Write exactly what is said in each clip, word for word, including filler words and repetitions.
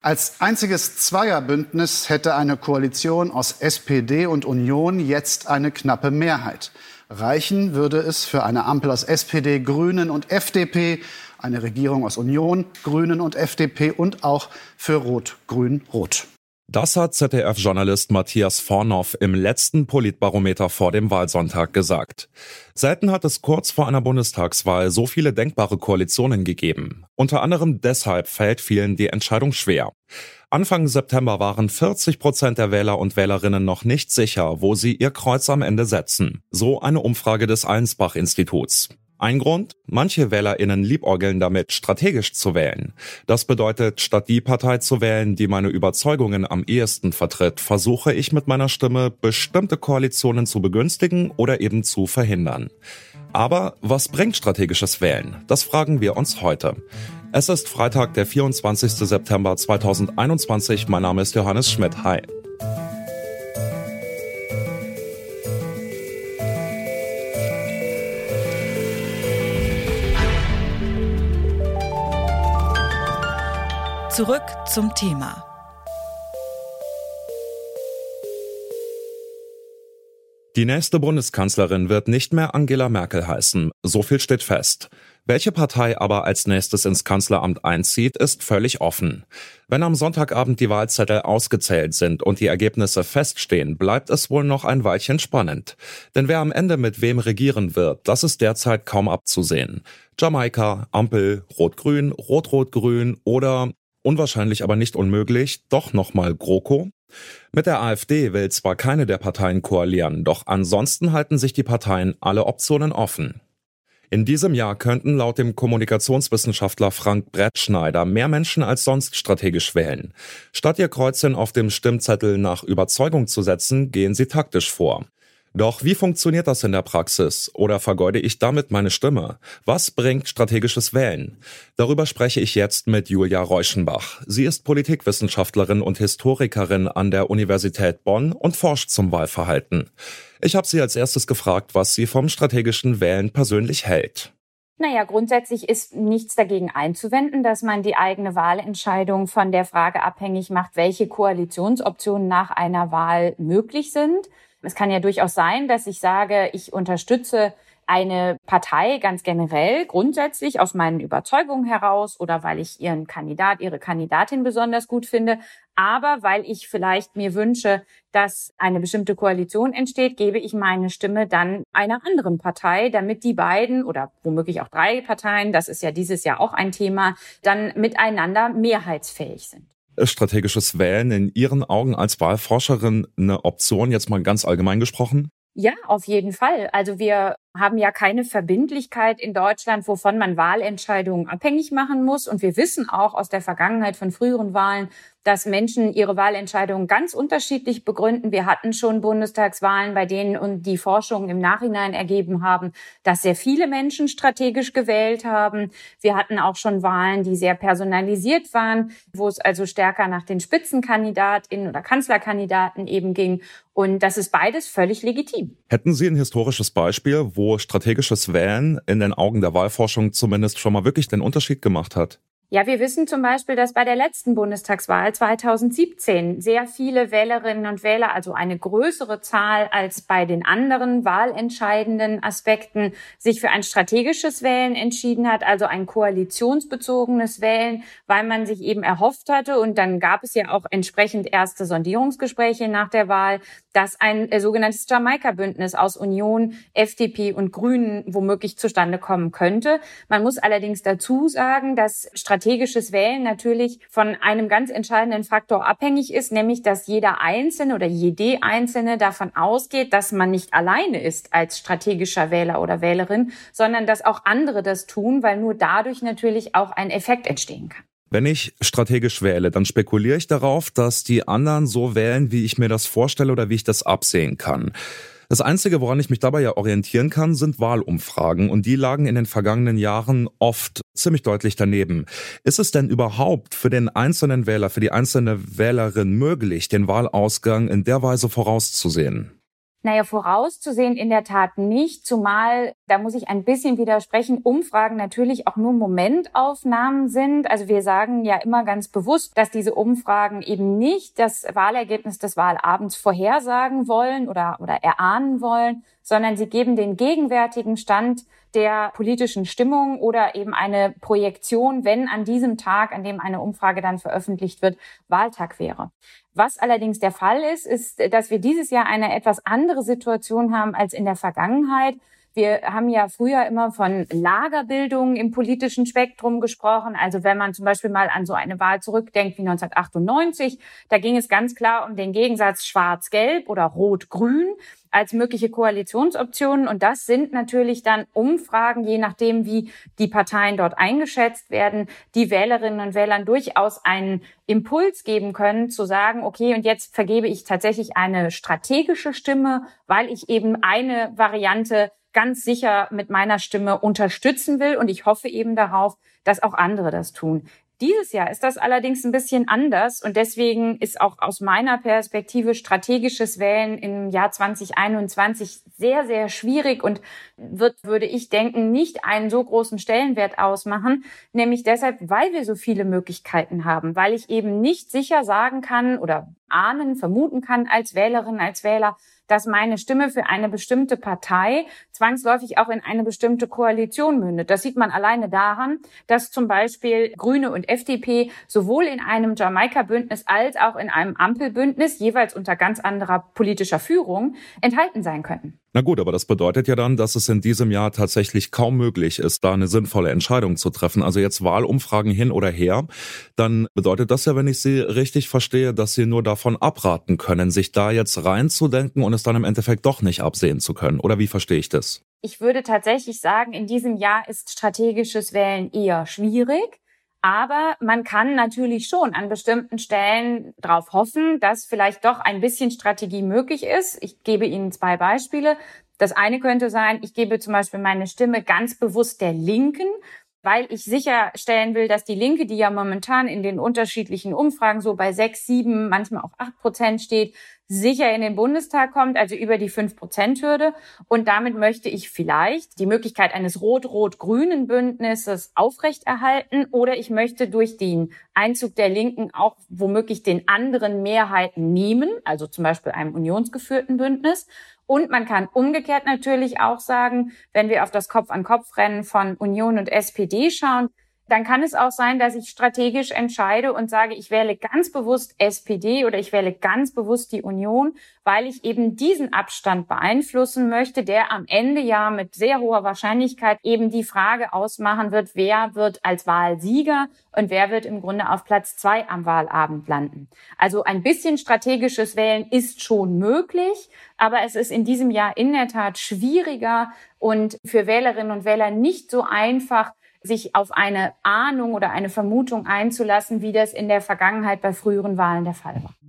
Als einziges Zweierbündnis hätte eine Koalition aus S P D und Union jetzt eine knappe Mehrheit. Reichen würde es für eine Ampel aus S P D, Grünen und F D P, eine Regierung aus Union, Grünen und F D P und auch für Rot-Grün-Rot. Das hat Z D F-Journalist Matthias Vornow im letzten Politbarometer vor dem Wahlsonntag gesagt. Selten hat es kurz vor einer Bundestagswahl so viele denkbare Koalitionen gegeben. Unter anderem deshalb fällt vielen die Entscheidung schwer. Anfang September waren vierzig Prozent der Wähler und Wählerinnen noch nicht sicher, wo sie ihr Kreuz am Ende setzen. So eine Umfrage des Allensbach-Instituts. Ein Grund? Manche WählerInnen liebäugeln damit, strategisch zu wählen. Das bedeutet, statt die Partei zu wählen, die meine Überzeugungen am ehesten vertritt, versuche ich mit meiner Stimme, bestimmte Koalitionen zu begünstigen oder eben zu verhindern. Aber was bringt strategisches Wählen? Das fragen wir uns heute. Es ist Freitag, der vierundzwanzigster September zweitausendeinundzwanzig. Mein Name ist Johannes Schmidt. Hi. Zurück zum Thema. Die nächste Bundeskanzlerin wird nicht mehr Angela Merkel heißen. So viel steht fest. Welche Partei aber als nächstes ins Kanzleramt einzieht, ist völlig offen. Wenn am Sonntagabend die Wahlzettel ausgezählt sind und die Ergebnisse feststehen, bleibt es wohl noch ein Weilchen spannend. Denn wer am Ende mit wem regieren wird, das ist derzeit kaum abzusehen. Jamaika, Ampel, Rot-Grün, Rot-Rot-Grün oder, unwahrscheinlich aber nicht unmöglich, doch nochmal GroKo? Mit der AfD will zwar keine der Parteien koalieren, doch ansonsten halten sich die Parteien alle Optionen offen. In diesem Jahr könnten laut dem Kommunikationswissenschaftler Frank Brettschneider mehr Menschen als sonst strategisch wählen. Statt ihr Kreuzchen auf dem Stimmzettel nach Überzeugung zu setzen, gehen sie taktisch vor. Doch wie funktioniert das in der Praxis? Oder vergeude ich damit meine Stimme? Was bringt strategisches Wählen? Darüber spreche ich jetzt mit Julia Reuschenbach. Sie ist Politikwissenschaftlerin und Historikerin an der Universität Bonn und forscht zum Wahlverhalten. Ich habe sie als erstes gefragt, was sie vom strategischen Wählen persönlich hält. Naja, grundsätzlich ist nichts dagegen einzuwenden, dass man die eigene Wahlentscheidung von der Frage abhängig macht, welche Koalitionsoptionen nach einer Wahl möglich sind. Es kann ja durchaus sein, dass ich sage, ich unterstütze eine Partei ganz generell, grundsätzlich aus meinen Überzeugungen heraus oder weil ich ihren Kandidat, ihre Kandidatin besonders gut finde. Aber weil ich vielleicht mir wünsche, dass eine bestimmte Koalition entsteht, gebe ich meine Stimme dann einer anderen Partei, damit die beiden oder womöglich auch drei Parteien, das ist ja dieses Jahr auch ein Thema, dann miteinander mehrheitsfähig sind. Strategisches Wählen in Ihren Augen als Wahlforscherin eine Option, jetzt mal ganz allgemein gesprochen? Ja, auf jeden Fall. Also wir haben ja keine Verbindlichkeit in Deutschland, wovon man Wahlentscheidungen abhängig machen muss. Und wir wissen auch aus der Vergangenheit von früheren Wahlen, dass Menschen ihre Wahlentscheidungen ganz unterschiedlich begründen. Wir hatten schon Bundestagswahlen, bei denen und die Forschungen im Nachhinein ergeben haben, dass sehr viele Menschen strategisch gewählt haben. Wir hatten auch schon Wahlen, die sehr personalisiert waren, wo es also stärker nach den Spitzenkandidatinnen oder Kanzlerkandidaten eben ging. Und das ist beides völlig legitim. Hätten Sie ein historisches Beispiel, wo strategisches Wählen in den Augen der Wahlforschung zumindest schon mal wirklich den Unterschied gemacht hat? Ja, wir wissen zum Beispiel, dass bei der letzten Bundestagswahl zweitausendsiebzehn sehr viele Wählerinnen und Wähler, also eine größere Zahl als bei den anderen wahlentscheidenden Aspekten, sich für ein strategisches Wählen entschieden hat, also ein koalitionsbezogenes Wählen, weil man sich eben erhofft hatte, und dann gab es ja auch entsprechend erste Sondierungsgespräche nach der Wahl, dass ein äh, sogenanntes Jamaika-Bündnis aus Union, F D P und Grünen womöglich zustande kommen könnte. Man muss allerdings dazu sagen, dass strategisches Wählen natürlich von einem ganz entscheidenden Faktor abhängig ist, nämlich dass jeder Einzelne oder jede Einzelne davon ausgeht, dass man nicht alleine ist als strategischer Wähler oder Wählerin, sondern dass auch andere das tun, weil nur dadurch natürlich auch ein Effekt entstehen kann. Wenn ich strategisch wähle, dann spekuliere ich darauf, dass die anderen so wählen, wie ich mir das vorstelle oder wie ich das absehen kann. Das Einzige, woran ich mich dabei ja orientieren kann, sind Wahlumfragen, und die lagen in den vergangenen Jahren oft ziemlich deutlich daneben. Ist es denn überhaupt für den einzelnen Wähler, für die einzelne Wählerin möglich, den Wahlausgang in der Weise vorauszusehen? Naja, vorauszusehen in der Tat nicht, zumal, da muss ich ein bisschen widersprechen, Umfragen natürlich auch nur Momentaufnahmen sind. Also wir sagen ja immer ganz bewusst, dass diese Umfragen eben nicht das Wahlergebnis des Wahlabends vorhersagen wollen oder, oder erahnen wollen, sondern sie geben den gegenwärtigen Stand der politischen Stimmung oder eben eine Projektion, wenn an diesem Tag, an dem eine Umfrage dann veröffentlicht wird, Wahltag wäre. Was allerdings der Fall ist, ist, dass wir dieses Jahr eine etwas andere Situation haben als in der Vergangenheit. Wir haben ja früher immer von Lagerbildung im politischen Spektrum gesprochen. Also wenn man zum Beispiel mal an so eine Wahl zurückdenkt wie neunzehnhundertachtundneunzig, da ging es ganz klar um den Gegensatz Schwarz-Gelb oder Rot-Grün als mögliche Koalitionsoptionen. Und das sind natürlich dann Umfragen, je nachdem, wie die Parteien dort eingeschätzt werden, die Wählerinnen und Wählern durchaus einen Impuls geben können, zu sagen, okay, und jetzt vergebe ich tatsächlich eine strategische Stimme, weil ich eben eine Variante ganz sicher mit meiner Stimme unterstützen will. Und ich hoffe eben darauf, dass auch andere das tun. Dieses Jahr ist das allerdings ein bisschen anders und deswegen ist auch aus meiner Perspektive strategisches Wählen im Jahr zwanzig einundzwanzig sehr, sehr schwierig und wird, würde ich denken, nicht einen so großen Stellenwert ausmachen, nämlich deshalb, weil wir so viele Möglichkeiten haben, weil ich eben nicht sicher sagen kann oder ahnen, vermuten kann als Wählerin, als Wähler, dass meine Stimme für eine bestimmte Partei zwangsläufig auch in eine bestimmte Koalition mündet. Das sieht man alleine daran, dass zum Beispiel Grüne und F D P sowohl in einem Jamaika-Bündnis als auch in einem Ampelbündnis, jeweils unter ganz anderer politischer Führung, enthalten sein könnten. Na gut, aber das bedeutet ja dann, dass es in diesem Jahr tatsächlich kaum möglich ist, da eine sinnvolle Entscheidung zu treffen. Also jetzt Wahlumfragen hin oder her, dann bedeutet das ja, wenn ich Sie richtig verstehe, dass Sie nur davon abraten können, sich da jetzt reinzudenken und es dann im Endeffekt doch nicht absehen zu können. Oder wie verstehe ich das? Ich würde tatsächlich sagen, in diesem Jahr ist strategisches Wählen eher schwierig. Aber man kann natürlich schon an bestimmten Stellen darauf hoffen, dass vielleicht doch ein bisschen Strategie möglich ist. Ich gebe Ihnen zwei Beispiele. Das eine könnte sein, ich gebe zum Beispiel meine Stimme ganz bewusst der Linken, weil ich sicherstellen will, dass die Linke, die ja momentan in den unterschiedlichen Umfragen so bei sechs, sieben, manchmal auch acht Prozent steht, sicher in den Bundestag kommt, also über die fünf Prozent Hürde. Und damit möchte ich vielleicht die Möglichkeit eines rot-rot-grünen Bündnisses aufrechterhalten oder ich möchte durch den Einzug der Linken auch womöglich den anderen Mehrheiten nehmen, also zum Beispiel einem unionsgeführten Bündnis. Und man kann umgekehrt natürlich auch sagen, wenn wir auf das Kopf-an-Kopf-Rennen von Union und S P D schauen, dann kann es auch sein, dass ich strategisch entscheide und sage, ich wähle ganz bewusst S P D oder ich wähle ganz bewusst die Union, weil ich eben diesen Abstand beeinflussen möchte, der am Ende ja mit sehr hoher Wahrscheinlichkeit eben die Frage ausmachen wird, wer wird als Wahlsieger und wer wird im Grunde auf Platz zwei am Wahlabend landen. Also ein bisschen strategisches Wählen ist schon möglich, aber es ist in diesem Jahr in der Tat schwieriger und für Wählerinnen und Wähler nicht so einfach, sich auf eine Ahnung oder eine Vermutung einzulassen, wie das in der Vergangenheit bei früheren Wahlen der Fall war.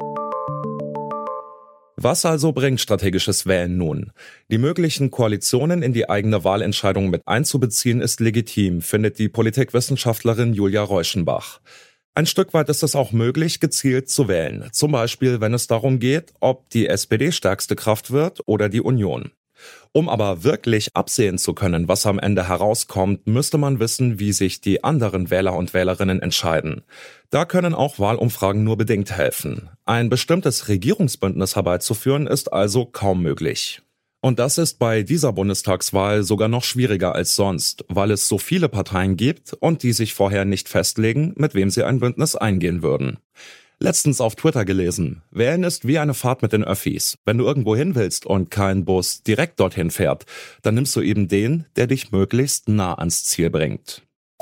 Was also bringt strategisches Wählen nun? Die möglichen Koalitionen in die eigene Wahlentscheidung mit einzubeziehen ist legitim, findet die Politikwissenschaftlerin Julia Reuschenbach. Ein Stück weit ist es auch möglich, gezielt zu wählen. Zum Beispiel, wenn es darum geht, ob die S P D stärkste Kraft wird oder die Union. Um aber wirklich absehen zu können, was am Ende herauskommt, müsste man wissen, wie sich die anderen Wähler und Wählerinnen entscheiden. Da können auch Wahlumfragen nur bedingt helfen. Ein bestimmtes Regierungsbündnis herbeizuführen, ist also kaum möglich. Und das ist bei dieser Bundestagswahl sogar noch schwieriger als sonst, weil es so viele Parteien gibt und die sich vorher nicht festlegen, mit wem sie ein Bündnis eingehen würden. Letztens auf Twitter gelesen, Wählen ist wie eine Fahrt mit den Öffis. Wenn du irgendwo hin willst und kein Bus direkt dorthin fährt, dann nimmst du eben den, der dich möglichst nah ans Ziel bringt.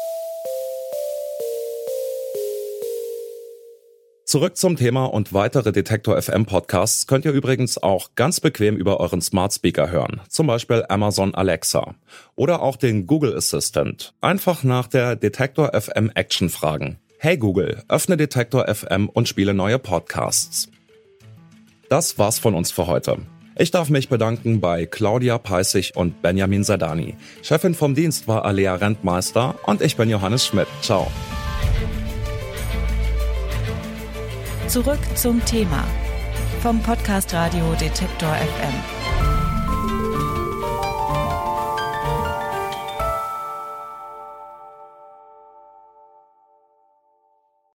Zurück zum Thema und weitere Detektor F M Podcasts könnt ihr übrigens auch ganz bequem über euren Smart Speaker hören. Zum Beispiel Amazon Alexa. Oder auch den Google Assistant. Einfach nach der Detektor F M Action fragen. Hey Google, öffne Detektor F M und spiele neue Podcasts. Das war's von uns für heute. Ich darf mich bedanken bei Claudia Peissig und Benjamin Sadani. Chefin vom Dienst war Alea Rentmeister und ich bin Johannes Schmidt. Ciao. Zurück zum Thema vom Podcast Radio Detektor F M.